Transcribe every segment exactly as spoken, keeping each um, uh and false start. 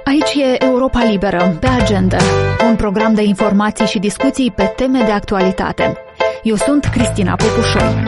Aici e Europa Liberă, pe agenda, un program de informații și discuții pe teme de actualitate. Eu sunt Cristina Popușoi.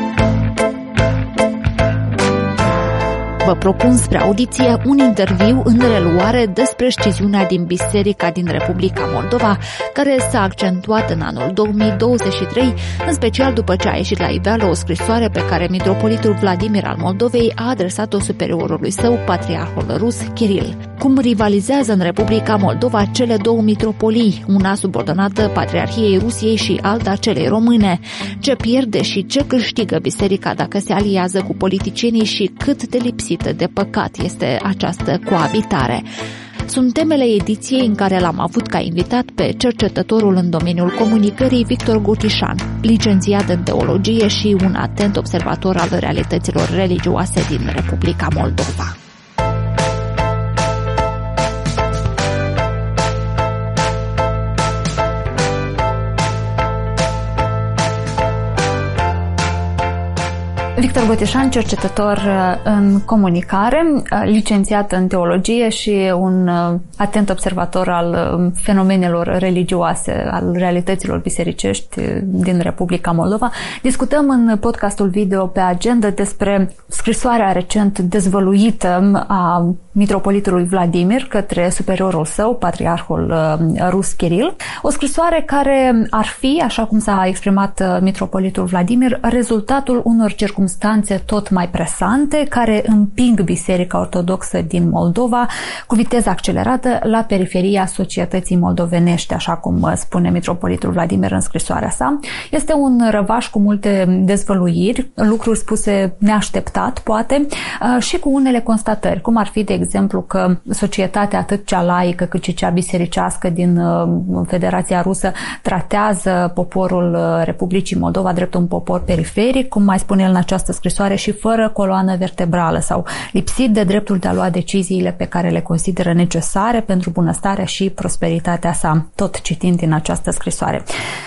Vă propun spre audiție un interviu în reluare despre sciziunea din Biserica din Republica Moldova, care s-a accentuat în anul două mii douăzeci și trei, în special după ce a ieșit la iveală o scrisoare pe care mitropolitul Vladimir al Moldovei a adresat-o superiorului său, patriarhul rus Kiril. Cum rivalizează în Republica Moldova cele două mitropolii, una subordonată Patriarhiei Rusiei și alta celei române? Ce pierde și ce câștigă biserica dacă se aliază cu politicienii și cât de lipsit de păcat este această coabitare? Sunt temele ediției în care l-am avut ca invitat pe cercetătorul în domeniul comunicării Victor Gocișan, licențiat în teologie și un atent observator al realităților religioase din Republica Moldova. Victor Gocișan, cercetător în comunicare, licențiat în teologie și un atent observator al fenomenelor religioase, al realităților bisericești din Republica Moldova. Discutăm în podcastul video pe agenda despre scrisoarea recent dezvăluită a mitropolitului Vladimir către superiorul său, patriarhul rus Kiril. O scrisoare care ar fi, așa cum s-a exprimat mitropolitul Vladimir, rezultatul unor circumstanțe tot mai presante care împing Biserica Ortodoxă din Moldova cu viteză accelerată la periferia societății moldovenești, așa cum spune mitropolitul Vladimir în scrisoarea sa. Este un răvaș cu multe dezvăluiri, lucruri spuse neașteptat, poate, și cu unele constatări, cum ar fi, de exemplu, că societatea atât cea laică cât și cea bisericească din Federația Rusă tratează poporul Republicii Moldova drept un popor periferic, cum mai spune el în această scrisoare, și fără coloană vertebrală sau lipsit de dreptul de a lua deciziile pe care le consideră necesare pentru bunăstarea și prosperitatea sa, tot citind din această scrisoare.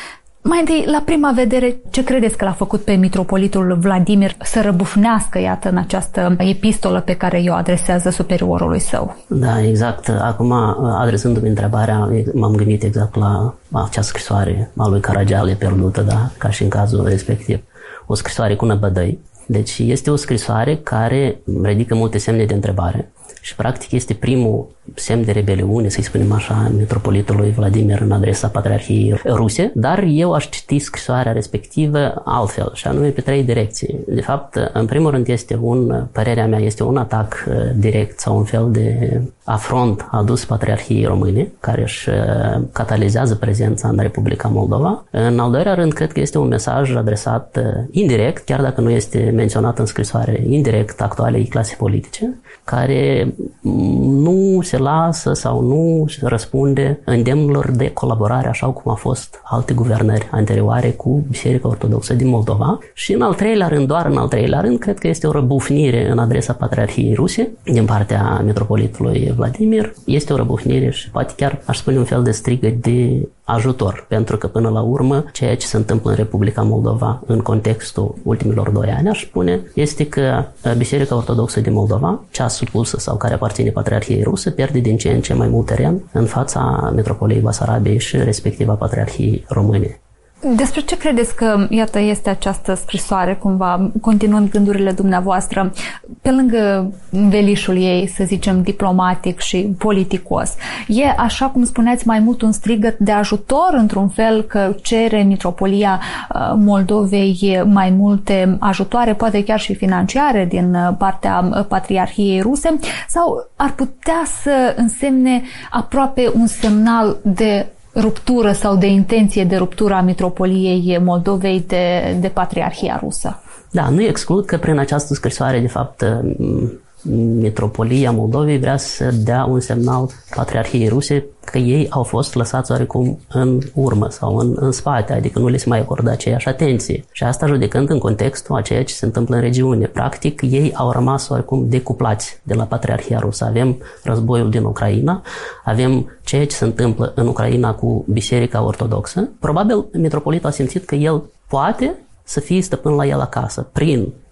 Mai întâi, la prima vedere, ce credeți că l-a făcut pe mitropolitul Vladimir să răbufnească, iată, în această epistolă pe care i-o adresează superiorului său? Da, exact. Acum, adresându-mi întrebarea, m-am gândit exact la acea scrisoare a lui Caragiale pierdută, da? Ca și în cazul respectiv. O scrisoare cu năbădăi. Deci este o scrisoare care ridică multe semne de întrebare și practic este primul semn de rebeliune, să-i spunem așa, mitropolitului Vladimir în adresa Patriarhiei Ruse, dar eu aș citi scrisoarea respectivă altfel, și anume pe trei direcții. De fapt, în primul rând este un, părerea mea, este un atac direct sau un fel de afront adus Patriarhiei Române, care își catalizează prezența în Republica Moldova. În al doilea rând, cred că este un mesaj adresat indirect, chiar dacă nu este menționat în scrisoare, indirect actualei clase politice, care nu se lasă sau nu răspunde îndemnelor de colaborare, așa cum a fost alte guvernări anterioare cu Biserica Ortodoxă din Moldova. Și în al treilea rând, doar în al treilea rând, cred că este o răbufnire în adresa Patriarhiei Ruse din partea mitropolitului Vladimir. Este o răbufnire și poate chiar aș spune un fel de strigă de ajutor, pentru că până la urmă ceea ce se întâmplă în Republica Moldova în contextul ultimilor doi ani, aș spune, este că Biserica Ortodoxă din Moldova, cea supusă sau care aparține Patriarhiei Ruse, pierde din ce în ce mai mult teren în fața Metropoliei Basarabiei și respectiva Patriarhiei Române. Despre ce credeți că, iată, este această scrisoare, cumva, continuând gândurile dumneavoastră, pe lângă învelișul ei, să zicem, diplomatic și politicos? E, așa cum spuneați, mai mult un strigăt de ajutor, într-un fel, că cere Mitropolia Moldovei mai multe ajutoare, poate chiar și financiare, din partea Patriarhiei Ruse, sau ar putea să însemne aproape un semnal de ruptură sau de intenție de ruptură a Mitropoliei Moldovei de, de Patriarhia Rusă? Da, nu exclud că prin această scrisoare, de fapt, Mitropolia Moldovei vrea să dea un semnal Patriarhiei Ruse că ei au fost lăsați oarecum în urmă sau în, în spate, adică nu le se mai acordă aceeași atenție. Și asta judecând în contextul a ceea ce se întâmplă în regiune. Practic, ei au rămas oarecum decuplați de la Patriarhia Rusă. Avem războiul din Ucraina, avem ceea ce se întâmplă în Ucraina cu Biserica Ortodoxă. Probabil mitropolitul a simțit că el poate să fie stăpân la el acasă, prin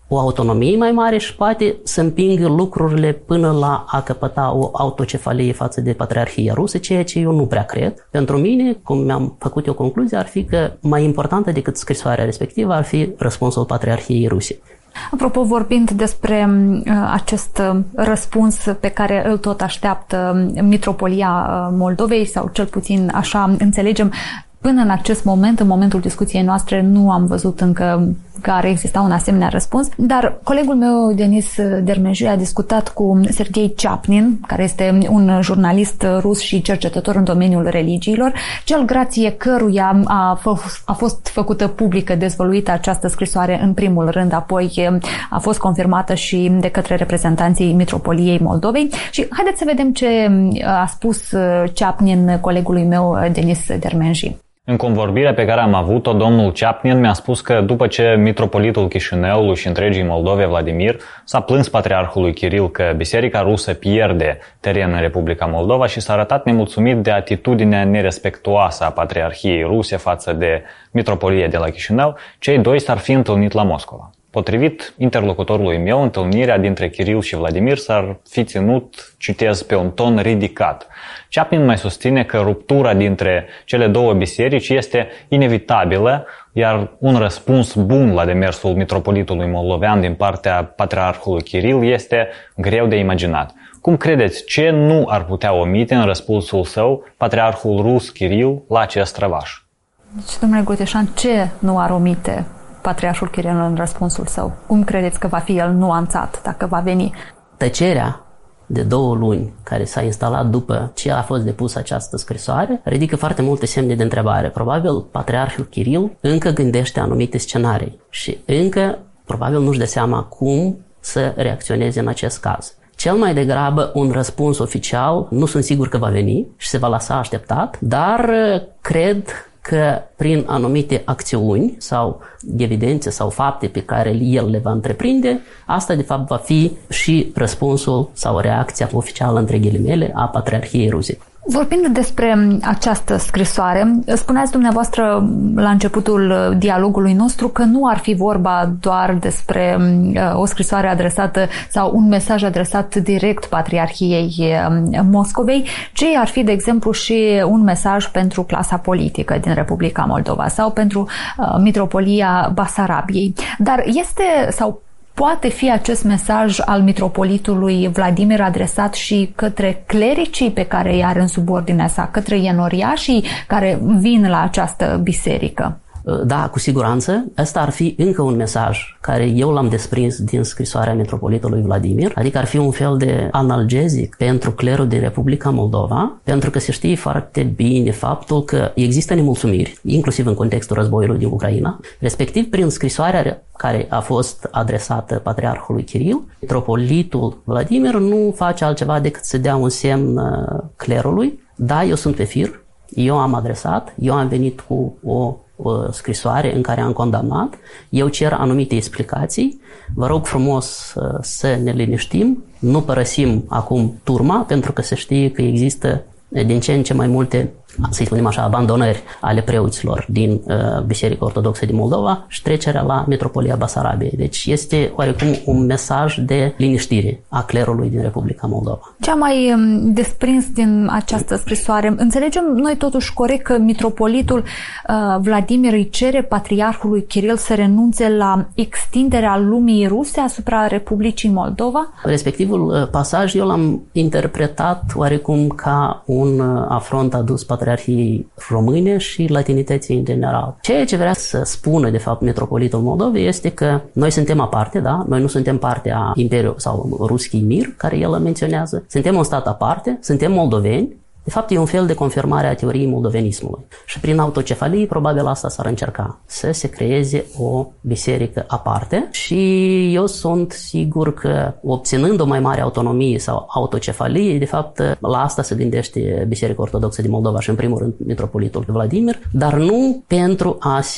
o autonomie mai mare și poate să împingă lucrurile până la a căpăta o autocefalie față de Patriarhia Rusă, ceea ce eu nu prea cred. Pentru mine, cum mi-am făcut eu concluzia, ar fi că mai importantă decât scrisoarea respectivă ar fi răspunsul Patriarhiei Ruse. Apropo, vorbind despre uh, acest uh, răspuns pe care îl tot așteaptă Mitropolia Moldovei, sau cel puțin așa înțelegem, până în acest moment, în momentul discuției noastre, nu am văzut încă că ar exista un asemenea răspuns, dar colegul meu, Denis Dermenji, a discutat cu Serghei Chapnin, care este un jurnalist rus și cercetător în domeniul religiilor, cel grație căruia a, f- a fost făcută publică, dezvăluită această scrisoare în primul rând, apoi a fost confirmată și de către reprezentanții Mitropoliei Moldovei. Și haideți să vedem ce a spus Chapnin colegului meu, Denis Dermenji. În convorbirea pe care am avut-o, domnul Chapnin mi-a spus că după ce mitropolitul Chișinăului și întregii Moldove, Vladimir, s-a plâns patriarhului Kiril că Biserica Rusă pierde teren în Republica Moldova și s-a arătat nemulțumit de atitudinea nerespectuoasă a Patriarhiei Ruse față de mitropolia de la Chișinău, cei doi s-ar fi întâlnit la Moscova. Potrivit interlocutorului meu, întâlnirea dintre Kiril și Vladimir s-ar fi ținut, citez, pe un ton ridicat. Chapnin mai susține că ruptura dintre cele două biserici este inevitabilă, iar un răspuns bun la demersul mitropolitului moldovean din partea patriarhului Kiril este greu de imaginat. Cum credeți, ce nu ar putea omite în răspunsul său patriarhul rus Kiril la acest răvaș? Deci, domnule Goteșan, ce nu ar omite patriarhul Kiril în răspunsul său? Cum credeți că va fi el nuanțat, dacă va veni? Tăcerea de două luni care s-a instalat după ce a fost depusă această scrisoare ridică foarte multe semne de întrebare. Probabil patriarhul Kiril încă gândește anumite scenarii și încă probabil nu-și dă seama cum să reacționeze în acest caz. Cel mai degrabă un răspuns oficial nu sunt sigur că va veni și se va lăsa așteptat, dar cred că prin anumite acțiuni sau evidențe sau fapte pe care el le va întreprinde, asta de fapt va fi și răspunsul sau reacția oficială, între ghilimele, a Patriarhiei Ruse. Vorbind despre această scrisoare, spuneați dumneavoastră la începutul dialogului nostru că nu ar fi vorba doar despre o scrisoare adresată sau un mesaj adresat direct Patriarhiei Moscovei, ci ar fi, de exemplu, și un mesaj pentru clasa politică din Republica Moldova sau pentru Mitropolia Basarabiei. Dar este sau poate fi acest mesaj al mitropolitului Vladimir adresat și către clericii pe care îi are în subordinea sa, către enoriașii care vin la această biserică? Da, cu siguranță. Ăsta ar fi încă un mesaj care eu l-am desprins din scrisoarea mitropolitului Vladimir, adică ar fi un fel de analgezic pentru clerul din Republica Moldova, pentru că se știe foarte bine faptul că există nemulțumiri, inclusiv în contextul războiului din Ucraina, respectiv prin scrisoarea care a fost adresată patriarhului Kiril, mitropolitul Vladimir nu face altceva decât să dea un semn clerului: da, eu sunt pe fir, eu am adresat, eu am venit cu o o scrisoare în care am condamnat, eu cer anumite explicații, vă rog frumos să ne liniștim, nu părăsim acum turma, pentru că se știe că există din ce în ce mai multe, să spunem așa, abandonări ale preoților din uh, Biserica Ortodoxă din Moldova și trecerea la Mitropolia Basarabiei. Deci este oarecum un mesaj de liniștire a clerului din Republica Moldova. Ce am mai desprins din această scrisoare? Înțelegem noi totuși corect că mitropolitul uh, Vladimir îi cere patriarhului Kiril să renunțe la extinderea lumii ruse asupra Republicii Moldova? Respectivul pasaj eu l-am interpretat oarecum ca un afront adus Patriarhiei Române și latinității în general. Ceea ce vrea să spună, de fapt, mitropolitul Moldovei este că noi suntem aparte, da? Noi nu suntem parte a Imperiului sau Ruschii Mir, care el menționează. Suntem un stat aparte, suntem moldoveni. De fapt, e un fel de confirmare a teoriei moldovenismului. Și prin autocefalie, probabil asta s-ar încerca, să se creeze o biserică aparte. Și eu sunt sigur că, obținând o mai mare autonomie sau autocefalie, de fapt, la asta se gândește Biserica Ortodoxă din Moldova și, în primul rând, mitropolitul Vladimir, dar nu pentru a se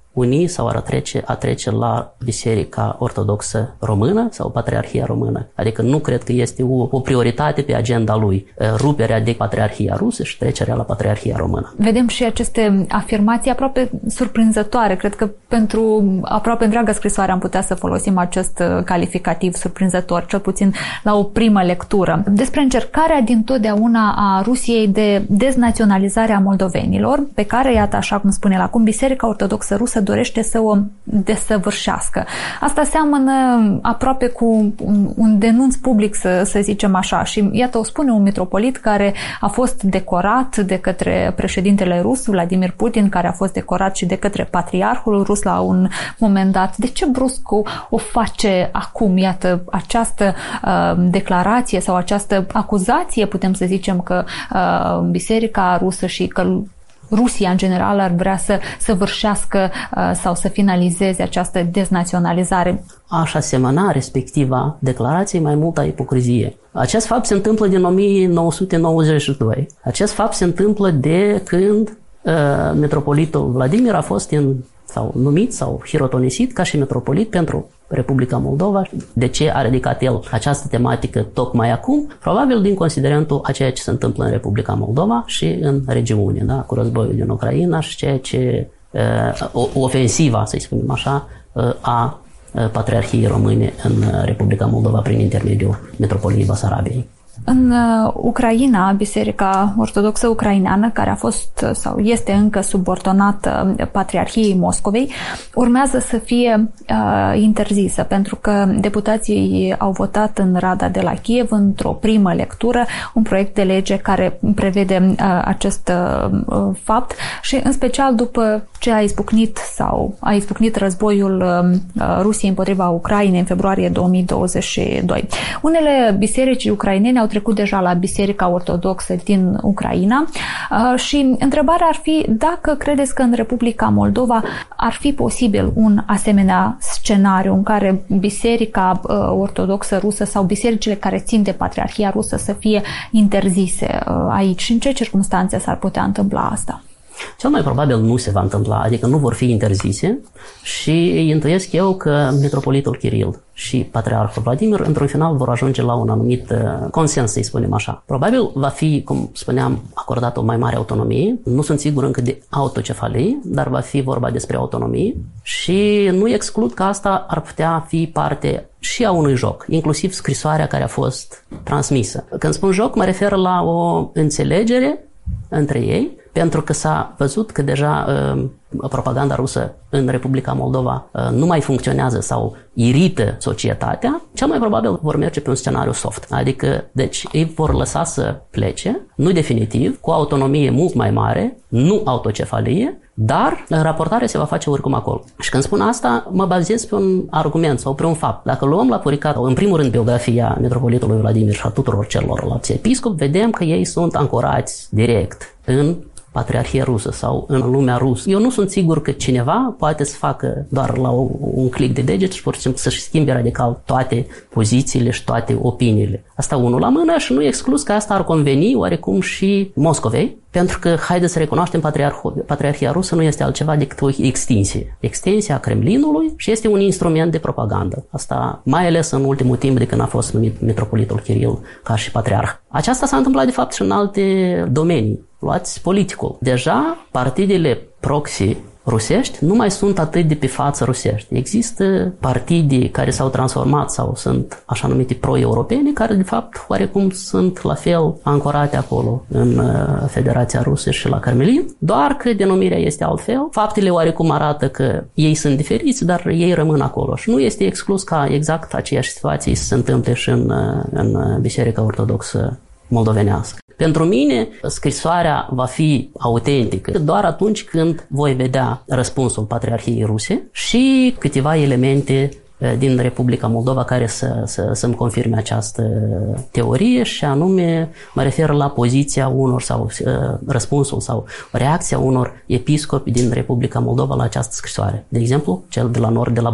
uni sau ar trece, a trece la Biserica Ortodoxă Română sau Patriarhia Română. Adică nu cred că este o, o prioritate pe agenda lui, ruperea de Patriarhia Rusă și trecerea la Patriarhia Română. Vedem și aceste afirmații aproape surprinzătoare. Cred că pentru aproape întreaga scrisoare am putea să folosim acest calificativ surprinzător, cel puțin la o primă lectură. Despre încercarea dintotdeauna a Rusiei de deznaționalizare a moldovenilor, pe care, iată, așa cum spune el acum, Biserica Ortodoxă Rusă dorește să o desăvârșească. Asta seamănă aproape cu un denunț public, să, să zicem așa. Și iată, o spune un mitropolit care a fost decorat de către președintele rus, Vladimir Putin, care a fost decorat și de către patriarhul rus la un moment dat. De ce brusc o, o face acum, iată, această uh, declarație sau această acuzație, putem să zicem, că uh, Biserica Rusă și că Rusia, în general, ar vrea să săvârșească uh, sau să finalizeze această deznaționalizare? Aș asemăna respectiva declarație mai multă ipocrizie. Acest fapt se întâmplă din o mie nouă sute nouăzeci și doi. Acest fapt se întâmplă de când uh, metropolitul Vladimir a fost în, sau numit sau hirotonisit ca și metropolit pentru Republica Moldova. De ce a ridicat el această tematică tocmai acum? Probabil din considerentul a ceea ce se întâmplă în Republica Moldova și în regiune, da? Cu războiul din Ucraina și ceea ce uh, o, ofensiva, să-i spunem așa, uh, a Patriarhiei Române în Republica Moldova prin intermediul Metropoliei Basarabiei. În Ucraina, Biserica Ortodoxă Ucraineană, care a fost sau este încă subordonată Patriarhiei Moscovei, urmează să fie uh, interzisă, pentru că deputații au votat în Rada de la Kiev într-o primă lectură un proiect de lege care prevede uh, acest uh, fapt și în special după ce a izbucnit sau a izbucnit războiul uh, Rusiei împotriva Ucrainei în februarie două mii douăzeci și doi. Unele biserici ucrainene au trecut deja la Biserica Ortodoxă din Ucraina și întrebarea ar fi dacă credeți că în Republica Moldova ar fi posibil un asemenea scenariu în care Biserica Ortodoxă Rusă sau bisericile care țin de Patriarhia Rusă să fie interzise aici și în ce circunstanțe s-ar putea întâmpla asta? Cel mai probabil nu se va întâmpla, adică nu vor fi interzise și intuiesc eu că metropolitul Kiril și patriarhul Vladimir într-un final vor ajunge la un anumit consens, să-i spunem așa. Probabil va fi, cum spuneam, acordat o mai mare autonomie. Nu sunt sigur încă de autocefalie, dar va fi vorba despre autonomie și nu exclud că asta ar putea fi parte și a unui joc, inclusiv scrisoarea care a fost transmisă. Când spun joc, mă refer la o înțelegere între ei, pentru că s-a văzut că deja uh, propaganda rusă în Republica Moldova uh, nu mai funcționează sau irită societatea, cel mai probabil vor merge pe un scenariu soft. Adică, deci, ei vor lăsa să plece, nu definitiv, cu autonomie mult mai mare, nu autocefalie, dar raportarea se va face oricum acolo. Și când spun asta, mă bazez pe un argument sau pe un fapt. Dacă luăm la puricat, în primul rând, biografia metropolitului Vladimir și a tuturor celorlalți episcopi, vedem că ei sunt ancorați direct în Patriarhia Rusă sau în lumea rusă. Eu nu sunt sigur că cineva poate să facă doar la un click de deget și pur și simplu să-și schimbe radical toate pozițiile și toate opiniile. Asta unul la mână și nu exclus că asta ar conveni oarecum și Moscovei, pentru că, haideți să recunoaștem, Patriarhia Rusă nu este altceva decât o extinsie. Extinsia Kremlinului și este un instrument de propagandă. Asta mai ales în ultimul timp de când a fost numit metropolitul Kiril ca și patriarh. Aceasta s-a întâmplat de fapt și în alte domenii. Luați politicul. Deja partidele proxy rusești nu mai sunt atât de pe față rusești. Există partide care s-au transformat sau sunt așa numite pro-europene, care de fapt oarecum sunt la fel ancorate acolo în Federația Rusă și la Kremlin, doar că denumirea este altfel. Faptele oarecum arată că ei sunt diferiți, dar ei rămân acolo și nu este exclus ca exact aceeași situație să se întâmple și în, în Biserica Ortodoxă moldovenească. Pentru mine, scrisoarea va fi autentică doar atunci când voi vedea răspunsul Patriarhiei Ruse și câteva elemente din Republica Moldova care să, să, să-mi confirme această teorie și anume mă refer la poziția unor sau răspunsul sau reacția unor episcopi din Republica Moldova la această scrisoare. De exemplu, cel de la nord de la Bălți.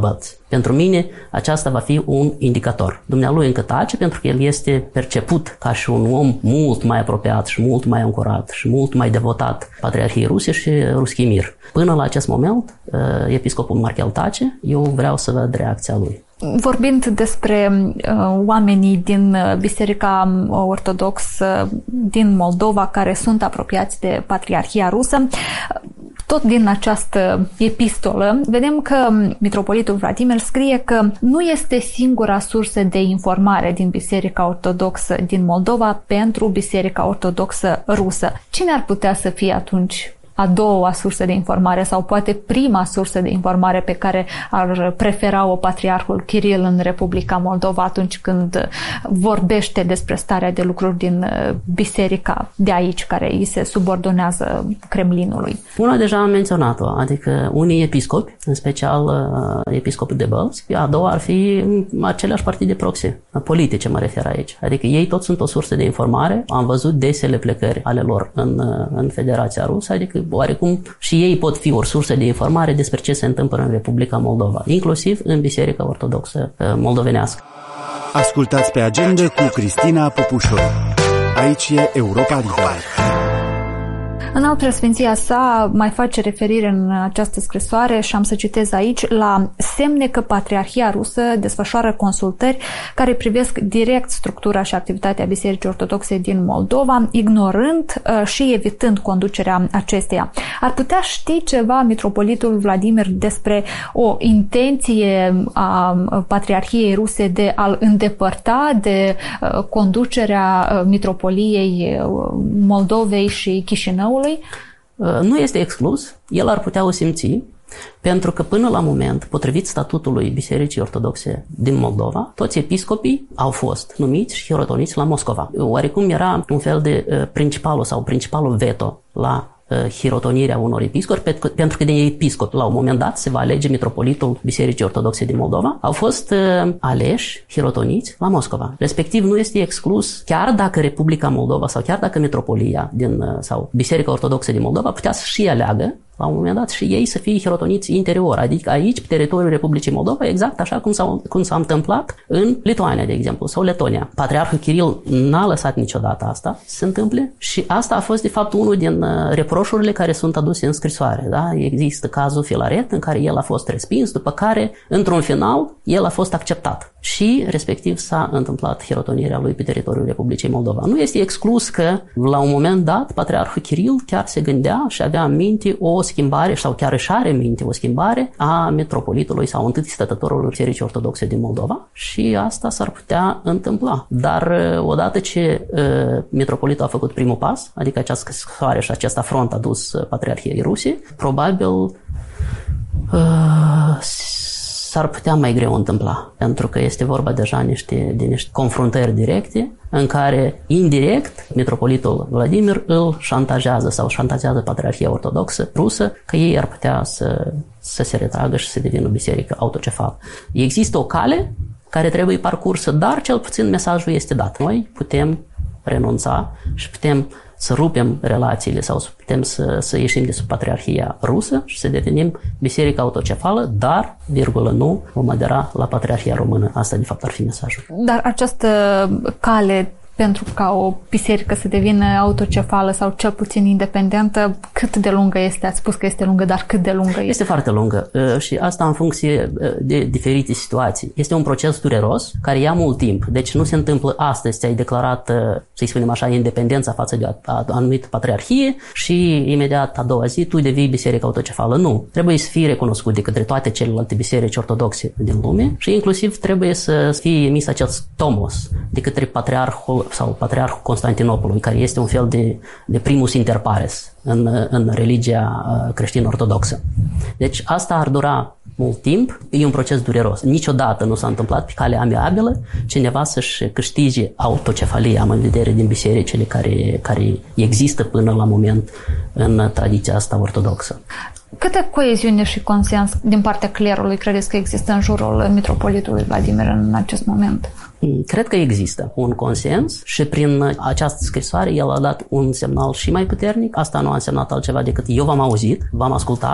Pentru mine, aceasta va fi un indicator. Dumnealui încă tace pentru că el este perceput ca și un om mult mai apropiat și mult mai ancorat și mult mai devotat Patriarhiei Ruse și Ruschii Mir. Până la acest moment, episcopul Marchel tace, eu vreau să văd reacția lui. Vorbind despre uh, oamenii din Biserica Ortodoxă din Moldova care sunt apropiați de Patriarhia Rusă, tot din această epistolă, vedem că mitropolitul Vladimir scrie că nu este singura sursă de informare din Biserica Ortodoxă din Moldova pentru Biserica Ortodoxă Rusă. Cine ar putea să fie atunci a doua sursă de informare sau poate prima sursă de informare pe care ar prefera-o patriarhul Kiril în Republica Moldova atunci când vorbește despre starea de lucruri din biserica de aici, care îi se subordonează Kremlinului? Una deja am menționat-o, adică unii episcopi, în special episcopul de Bălți, a doua ar fi aceleași partide proxy, politice mă refer aici. Adică ei toți sunt o sursă de informare, am văzut desele plecări ale lor în, în Federația Rusă, adică oarecum și ei pot fi o sursă de informare despre ce se întâmplă în Republica Moldova, inclusiv în Biserica Ortodoxă moldovenească. Ascultați pe Agenda cu Cristina Popușor. Aici e Europa Liberă. Înalt Preasfinția sa mai face referire în această scrisoare, și am să citez aici, la semne că Patriarhia Rusă desfășoară consultări care privesc direct structura și activitatea Bisericii Ortodoxe din Moldova, ignorând uh, și evitând conducerea acesteia. Ar putea ști ceva mitropolitul Vladimir despre o intenție a Patriarhiei Ruse de a-l îndepărta de uh, conducerea uh, mitropoliei uh, Moldovei și Chișinăului? Nu este exclus, el ar putea o simți, pentru că până la moment, potrivit statutului Bisericii Ortodoxe din Moldova, toți episcopii au fost numiți și hirotoniți la Moscova. Oarecum era un fel de principalul sau principalul veto la hirotonirea unor episcopi, pentru că din episcop la un moment dat se va alege mitropolitul Bisericii Ortodoxe din Moldova, au fost aleși, hirotoniți la Moscova. Respectiv nu este exclus, chiar dacă Republica Moldova sau chiar dacă mitropolia din, sau Biserica Ortodoxă din Moldova putea să și aleagă la un moment dat și ei să fie hirotoniți interior, adică aici, pe teritoriul Republicii Moldova, exact așa cum s-a, cum s-a întâmplat în Lituania, de exemplu, sau Letonia. Patriarhul Kiril n-a lăsat niciodată asta să se întâmple și asta a fost, de fapt, unul din reproșurile care sunt aduse în scrisoare. Da? Există cazul Filaret, în care el a fost respins, după care, într-un final, el a fost acceptat și, respectiv, s-a întâmplat hirotonirea lui pe teritoriul Republicii Moldova. Nu este exclus că, la un moment dat, Patriarhul Kiril chiar se gândea și avea în minte o schimbare, sau chiar își are în minte o schimbare a metropolitului sau întâi stătătorului Bisericii Ortodoxe din Moldova și asta s-ar putea întâmpla. Dar odată ce uh, metropolitul a făcut primul pas, adică această scrisoare și acest afront adus Patriarhiei Ruse, probabil uh, s-ar putea mai greu întâmpla, pentru că este vorba deja niște, de niște confruntări directe în care, indirect, mitropolitul Vladimir îl șantajează sau șantajează Patriarhia Ortodoxă Rusă că ei ar putea să, să se retragă și să devină biserică autocefală. Există o cale care trebuie parcursă, dar cel puțin mesajul este dat. Noi putem renunța și putem să rupem relațiile sau să putem să, să ieșim de sub Patriarhia Rusă și să devenim biserică autocefală, dar, virgulă, nu vom adera la Patriarhia Română. Asta, de fapt, ar fi mesajul. Dar această cale pentru ca o biserică să devină autocefală sau cel puțin independentă, cât de lungă este? Ați spus că este lungă, dar cât de lungă este? Este foarte lungă și asta în funcție de diferite situații. Este un proces dureros care ia mult timp. Deci nu se întâmplă astăzi, ți-ai declarat, să-i spunem așa, independența față de o anumită patriarhie și imediat a doua zi tu devii biserică autocefală. Nu. Trebuie să fii recunoscut de către toate celelalte biserici ortodoxe din lume și inclusiv trebuie să fie emis acest tomos de către patriarhul sau Patriarhul Constantinopolului, care este un fel de, de primus inter pares în, în religia creștin-ortodoxă. Deci asta ar dura mult timp, e un proces dureros. Niciodată nu s-a întâmplat pe cale amiabilă cineva să-și câștige autocefalia, am în vedere din bisericile care, care există până la moment în tradiția asta ortodoxă. Câtă coeziune și consens din partea clerului credeți că există în jurul mitropolitului Vladimir în acest moment? Cred că există un consens și prin această scrisoare el a dat un semnal și mai puternic. Asta nu a însemnat altceva decât eu v-am auzit, v-am ascultat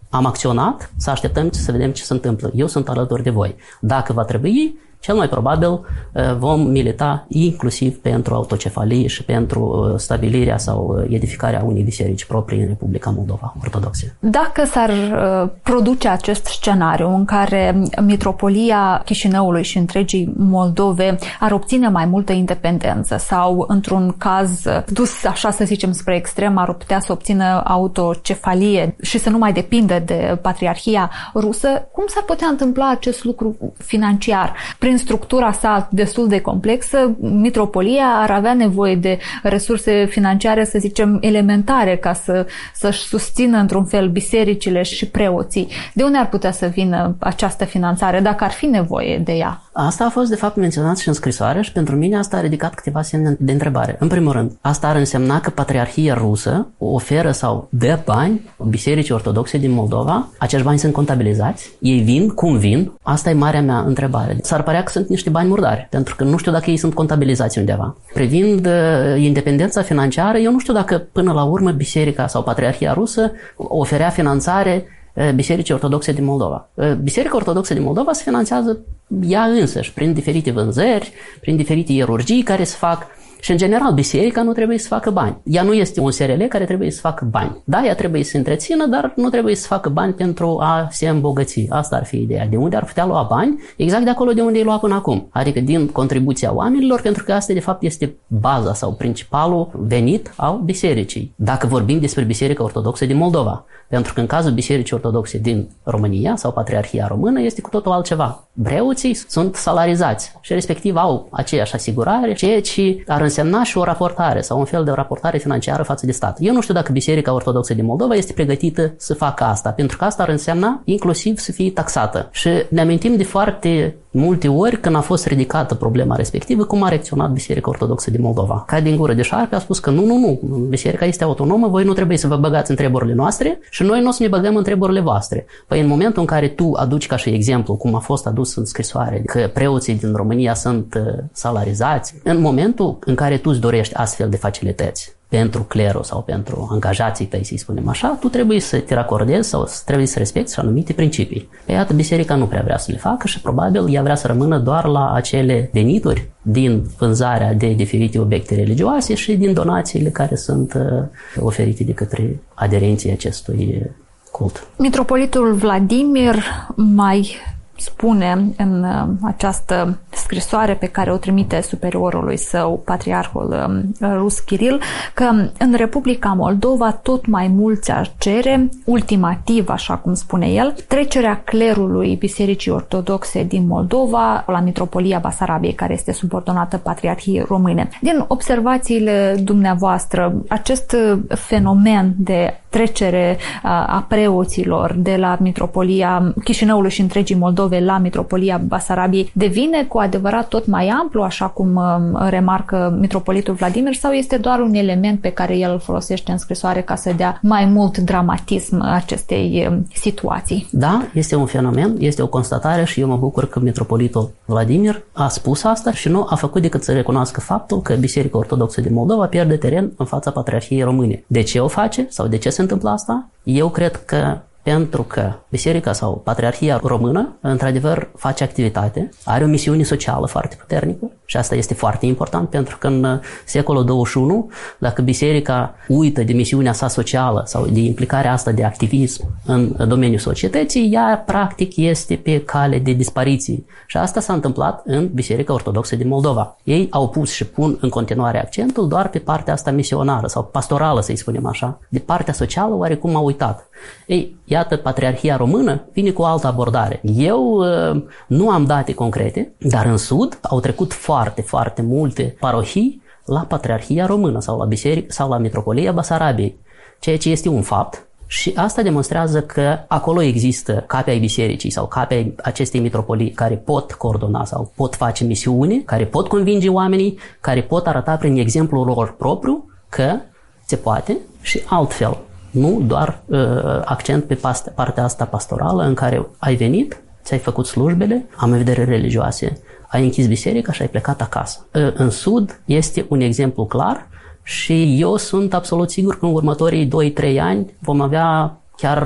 am acționat, să așteptăm să vedem ce se întâmplă. Eu sunt alături de voi. Dacă va trebui, cel mai probabil vom milita inclusiv pentru autocefalie și pentru stabilirea sau edificarea unei biserici proprii în Republica Moldova Ortodoxă. Dacă s-ar produce acest scenariu în care Mitropolia Chișinăului și întregii Moldove ar obține mai multă independență sau, într-un caz dus, așa să zicem, spre extrem, ar putea să obțină autocefalie și să nu mai depindă de Patriarhia Rusă, cum s-ar putea întâmpla acest lucru financiar? Prin structura sa destul de complexă, Mitropolia ar avea nevoie de resurse financiare, să zicem, elementare ca să, să-și susțină într-un fel bisericile și preoții. De unde ar putea să vină această finanțare, dacă ar fi nevoie de ea? Asta a fost, de fapt, menționat și în scrisoare și pentru mine asta a ridicat câteva semne de întrebare. În primul rând, asta ar însemna că Patriarhia Rusă oferă sau dă bani Bisericii Ortodoxe din Moldova. Acești bani sunt contabilizați. Ei vin, cum vin? Asta e marea mea întrebare. S-ar părea că sunt niște bani murdari, pentru că nu știu dacă ei sunt contabilizați undeva. Privind uh, independența financiară, eu nu știu dacă până la urmă Biserica sau Patriarhia Rusă oferea finanțare Bisericii Ortodoxe din Moldova. Biserica Ortodoxă din Moldova se finanțează ea însăși, prin diferite vânzări, prin diferite ierurgii care se fac. Și, în general, biserica nu trebuie să facă bani. Ea nu este un S R L care trebuie să facă bani. Da, ea trebuie să se întrețină, dar nu trebuie să facă bani pentru a se îmbogăți. Asta ar fi ideea. De unde ar putea lua bani? Exact de acolo de unde îi lua până acum. Adică din contribuția oamenilor, pentru că asta, de fapt, este baza sau principalul venit al bisericii. Dacă vorbim despre Biserica Ortodoxă din Moldova. Pentru că în cazul Bisericii Ortodoxe din România sau Patriarhia Română este cu totul altceva. Preoții sunt salarizați și respectiv au aceeași asigurare, ceea ce ar însemna și o raportare sau un fel de raportare financiară față de stat. Eu nu știu dacă Biserica Ortodoxă din Moldova este pregătită să facă asta, pentru că asta ar însemna inclusiv să fie taxată. Și ne amintim de foarte multe ori când a fost ridicată problema respectivă, cum a reacționat Biserica Ortodoxă din Moldova. Ca din gură de șarpe a spus că nu, nu, nu, biserica este autonomă, voi nu trebuie să vă băgați în treburile noastre și noi nu o să ne băgăm în treburile voastre. Păi în momentul în care tu aduci ca și exemplu, cum a fost adus în scrisoare, că preoții din România sunt salarizați, în momentul în care tu îți dorești astfel de facilități pentru clerul sau pentru angajații tăi, să-i spunem așa, tu trebuie să te racordezi sau trebuie să respecti anumite principii. Pe iată, biserica nu prea vrea să le facă și probabil ea vrea să rămână doar la acele venituri din vânzarea de diferite obiecte religioase și din donațiile care sunt oferite de către aderenții acestui cult. Mitropolitul Vladimir mai spune în această scrisoare pe care o trimite superiorului său, patriarhul rus Kiril, că în Republica Moldova tot mai mulți ar cere, ultimativ, așa cum spune el, trecerea clerului Bisericii Ortodoxe din Moldova la Mitropolia Basarabiei, care este subordonată Patriarhiei Române. Din observațiile dumneavoastră, acest fenomen de trecere a preoților de la Mitropolia Chișinăului și întregii Moldove la Mitropolia Basarabiei devine cu adevărat tot mai amplu, așa cum remarcă Mitropolitul Vladimir, sau este doar un element pe care el îl folosește în scrisoare ca să dea mai mult dramatism acestei situații? Da, este un fenomen, este o constatare și eu mă bucur că Mitropolitul Vladimir a spus asta și nu a făcut decât să recunoască faptul că Biserica Ortodoxă din Moldova pierde teren în fața Patriarhiei Române. De ce o face sau de ce se întâmplă asta? Eu cred că pentru că Biserica sau Patriarhia Română, într-adevăr, face activitate, are o misiune socială foarte puternică și asta este foarte important pentru că în secolul douăzeci și unu, dacă Biserica uită de misiunea sa socială sau de implicarea asta de activism în domeniul societății, ea practic este pe cale de dispariție. Și asta s-a întâmplat în Biserica Ortodoxă din Moldova. Ei au pus și pun în continuare accentul doar pe partea asta misionară sau pastorală, să-i spunem așa. De partea socială oarecum au uitat. Ei, iată, Patriarhia Română vine cu o altă abordare. Eu uh, nu am date concrete, dar în Sud au trecut foarte, foarte multe parohii la Patriarhia Română sau la biserică sau la Mitropolia Basarabiei, ceea ce este un fapt. Și asta demonstrează că acolo există capi ai bisericii sau capi ai acestei mitropolii care pot coordona sau pot face misiune, care pot convinge oamenii, care pot arăta prin exemplul lor propriu că se poate și altfel. Nu doar uh, accent pe partea asta pastorală în care ai venit, ți-ai făcut slujbele, am în vedere religioase, ai închis biserica și ai plecat acasă. Uh, în Sud este un exemplu clar și eu sunt absolut sigur că în următorii doi trei ani vom avea chiar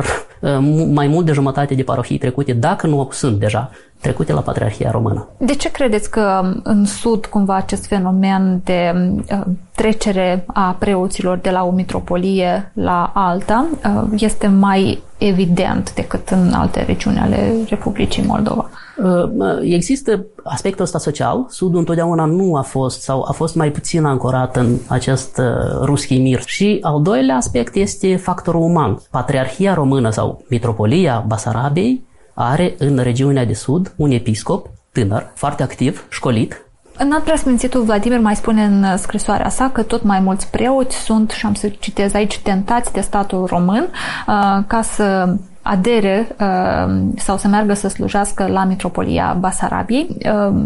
mai mult de jumătate de parohii trecute, dacă nu sunt deja, trecute la Patriarhia Română. De ce credeți că în Sud cumva acest fenomen de trecere a preoților de la o mitropolie la alta este mai evident decât în alte regiuni ale Republicii Moldova? Există aspectul ăsta social. Sudul întotdeauna nu a fost sau a fost mai puțin ancorat în acest ruski mir. Și al doilea aspect este factorul uman. Patriarhia Română sau Mitropolia Basarabiei are în regiunea de sud un episcop tânăr, foarte activ, școlit. Înalt preasfințitul Vladimir mai spune în scrisoarea sa că tot mai mulți preoți sunt, și am să citez aici, tentați de statul român ca să adere sau să meargă să slujească la Mitropolia Basarabiei.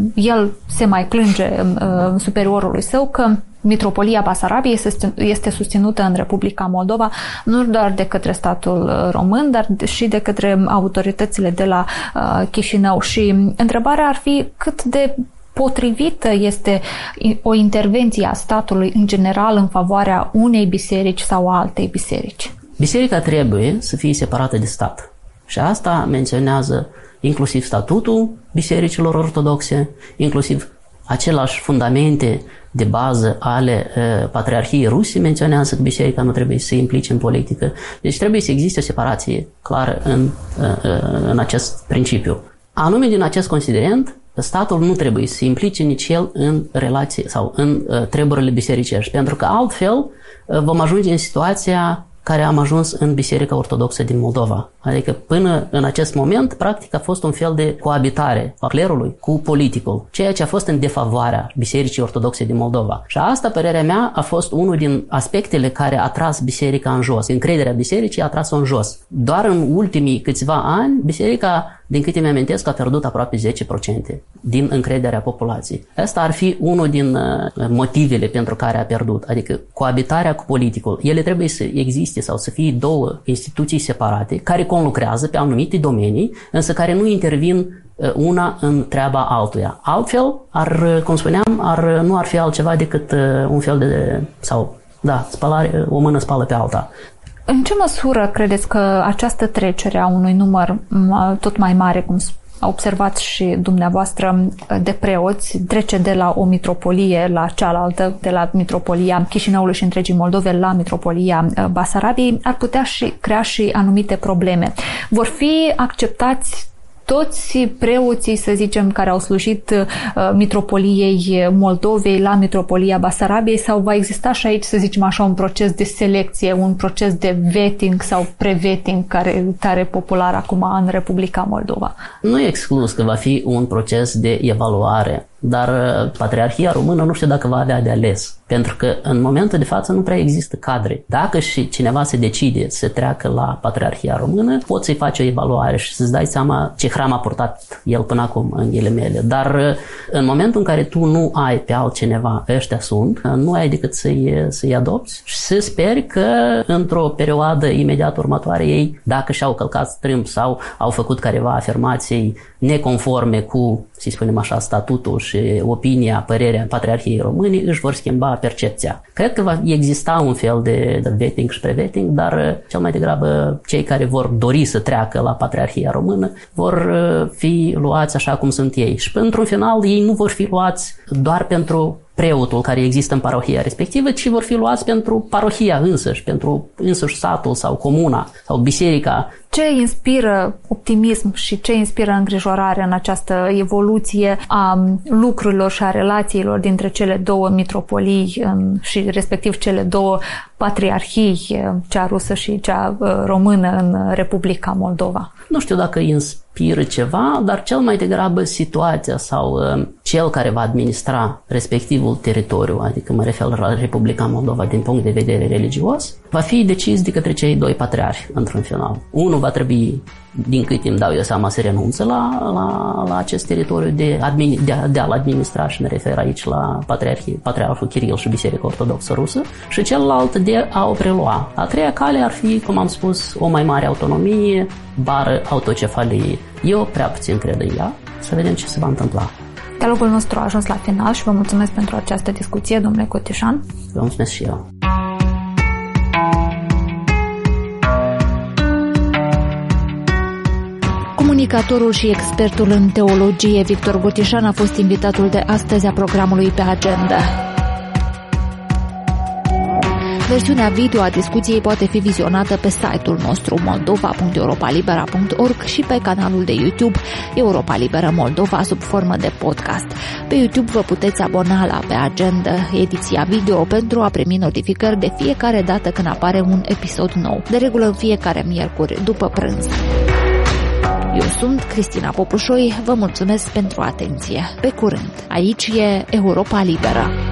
El se mai plânge superiorului său că Mitropolia Basarabiei este susținută în Republica Moldova nu doar de către statul român, dar și de către autoritățile de la Chișinău. Și întrebarea ar fi cât de potrivită este o intervenție a statului în general în favoarea unei biserici sau a altei biserici. Biserica trebuie să fie separată de stat. Și asta menționează inclusiv statutul bisericilor ortodoxe, inclusiv aceleași fundamente de bază ale uh, Patriarhiei Ruse menționează că biserica nu trebuie să se implice în politică. Deci trebuie să existe o separație clară în, uh, în acest principiu. Anume din acest considerent, statul nu trebuie să se implice nici el în relații sau în uh, treburile bisericești, pentru că altfel uh, vom ajunge în situația care am ajuns în Biserica Ortodoxă din Moldova. Adică până în acest moment, practic a fost un fel de coabitare a clerului cu politicul, ceea ce a fost în defavoarea Bisericii Ortodoxe din Moldova. Și asta, părerea mea, a fost unul din aspectele care a tras biserica în jos. Încrederea bisericii a tras-o în jos. Doar în ultimii câțiva ani, biserica, din câte mi-amintesc, a pierdut aproape zece la sută din încrederea populației. Asta ar fi unul din motivele pentru care a pierdut, adică coabitarea cu politicul. Ele trebuie să existe sau să fie două instituții separate care conlucrează pe anumite domenii, însă care nu intervin una în treaba altuia. Altfel, ar, cum spuneam, ar, nu ar fi altceva decât un fel de, sau, da, spălare, o mână spală pe alta. În ce măsură credeți că această trecere a unui număr tot mai mare, cum observați și dumneavoastră, de preoți, trece de la o mitropolie la cealaltă, de la Mitropolia Chișinăului și întregii Moldove la Mitropolia Basarabiei, ar putea și crea și anumite probleme? Vor fi acceptați toți preoții, să zicem, care au slujit uh, Mitropoliei Moldovei la Mitropolia Basarabiei, sau va exista și aici, să zicem așa, un proces de selecție, un proces de vetting sau pre-vetting care e tare popular acum în Republica Moldova? Nu e exclus că va fi un proces de evaluare, dar Patriarhia Română nu știu dacă va avea de ales, pentru că în momentul de față nu prea există cadre. Dacă și cineva se decide să treacă la Patriarhia Română, poți să-i faci o evaluare și să-ți dai seama ce hram a purtat el până acum în ghilimele. Dar în momentul în care tu nu ai pe altcineva, ăștia sunt, nu ai decât să-i, să-i adopți și să speri că într-o perioadă imediat următoare ei, dacă și-au călcat strâmb sau au făcut careva afirmații neconforme cu, să spunem așa, statutul și opinia, părerea Patriarhiei Române, își vor schimba percepția. Cred că va exista un fel de, de vetting și pre-vetting, dar cel mai degrabă cei care vor dori să treacă la Patriarhia Română vor fi luați așa cum sunt ei. Și într-un final ei nu vor fi luați doar pentru preotul care există în parohia respectivă, ci vor fi luați pentru parohia însăși, pentru însuși satul sau comuna sau biserica. Ce inspiră optimism și ce inspiră îngrijorare în această evoluție a lucrurilor și a relațiilor dintre cele două mitropolii și respectiv cele două patriarhii, cea rusă și cea română în Republica Moldova? Nu știu dacă inspiră ceva, dar cel mai degrabă situația sau cel care va administra respectivul teritoriu, adică mă refer la Republica Moldova din punct de vedere religios, va fi decis de către cei doi patriarhi într-un final. Unul va trebui, din cât îmi dau eu seama, să renunțe la, la, la acest teritoriu de, admin, de, de a-l administra, și ne refer aici la patriarhii, Patriarhul Kiril și Biserica Ortodoxă Rusă, și celălalt de a o prelua. A treia cale ar fi, cum am spus, o mai mare autonomie, bară autocefalie. Eu prea puțin cred în ea. Să vedem ce se va întâmpla. Dialogul nostru a ajuns la final și vă mulțumesc pentru această discuție, domnule Cotișan. Vă mulțumesc și eu. Comunicatorul și expertul în teologie Victor Botișan a fost invitatul de astăzi a programului Pe Agenda. Versiunea video a discuției poate fi vizionată pe site-ul nostru moldova punct europalibera punct org și pe canalul de YouTube Europa Liberă Moldova sub formă de podcast. Pe YouTube vă puteți abona la Pe Agenda, ediția video, pentru a primi notificări de fiecare dată când apare un episod nou, de regulă în fiecare miercuri după prânz. Eu sunt Cristina Popușoi, vă mulțumesc pentru atenție. Pe curând, aici e Europa Liberă.